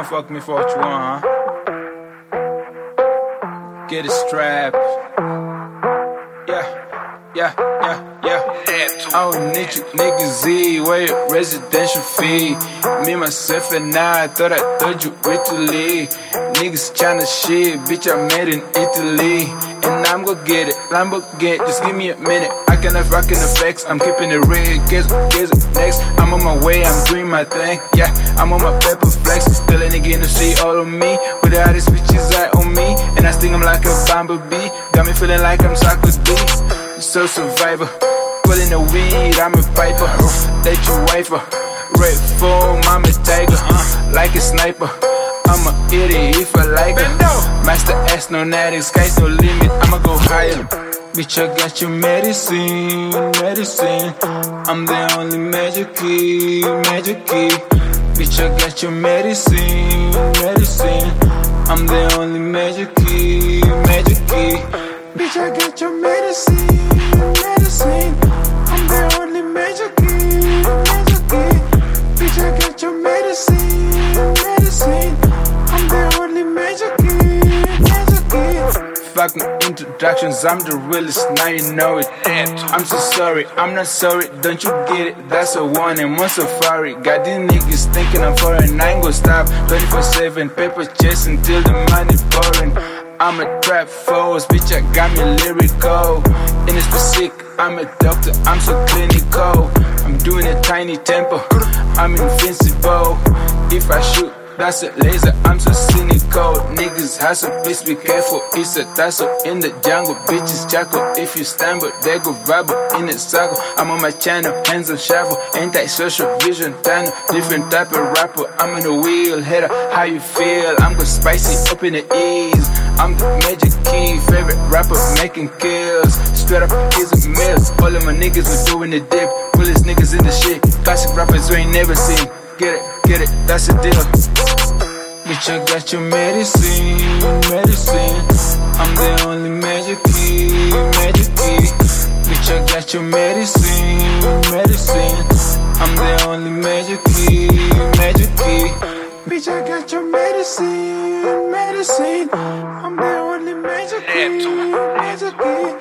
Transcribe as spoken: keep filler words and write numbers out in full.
fuck me for what you want, huh? Get it strapped. Yeah, yeah, yeah, yeah. I don't need you niggas Z, where your residential fee. Me, myself, and I thought I told you Italy. Niggas tryna shit, bitch, I made in Italy. And I'm gon' get it, Lamborghini, just give me a minute. I cannot rock in the flex, I'm keeping it real. Guess, guess next, I'm on my way, I'm doing my thing. Yeah, I'm on my paper flex. Still a nigga in the street, all of me. With the hottest bitches eye on me. And I sting 'em like a bumblebee. Got me feeling like I'm Sarkozy. So survivor. Pulling the weed, I'm a piper. Let you wiper. Red foam, I'm a tiger. Uh, like a sniper. I'm a idiot if I like it. Master S, no natty, sky's no limit. I'ma go higher. Bitch, I got your medicine, medicine. I'm the only magic key, magic key. Bitch, I got your medicine, medicine. I'm the only magic key, magic key. Bitch, I got your medicine, medicine. I'm the only magic key, magic key. Bitch, I got your medicine, medicine. I'm the only magic key, magic key. Fuck my introductions, I'm the realest, now you know it. I'm so sorry, I'm not sorry, don't you get it? That's a warning, one safari. Got these niggas thinking I'm foreign, I ain't gon' stop. twenty-four seven, paper chase until the money pouring. I'm a trap force, bitch, I got me lyrical. In this specific, I'm a doctor, I'm so clinical. I'm doing a tiny tempo, I'm invincible. If I shoot, that's a laser, I'm so cynical. Niggas hustle, please be careful. It's a tussle in the jungle, bitches chuckle. If you stumble, they go rubble in a circle. I'm on my channel, hands on shovel. Anti-social vision tunnel, different type of rapper. I'm in the wheel hitter, how you feel? I'm go spicy up in the ease. I'm the magic key, favorite rapper making kills. Straight up is a miss. All of my niggas are doing the dip. Coolest niggas in the shit. Classic rappers you ain't never seen. Get it, get it, that's the deal. Bitch, I got your medicine, medicine. I'm the only magic key, magic key. Bitch, I got your medicine, medicine. I'm the only magic key, magic key. Bitch, I got your medicine, medicine. I'm the only magic key, magic key.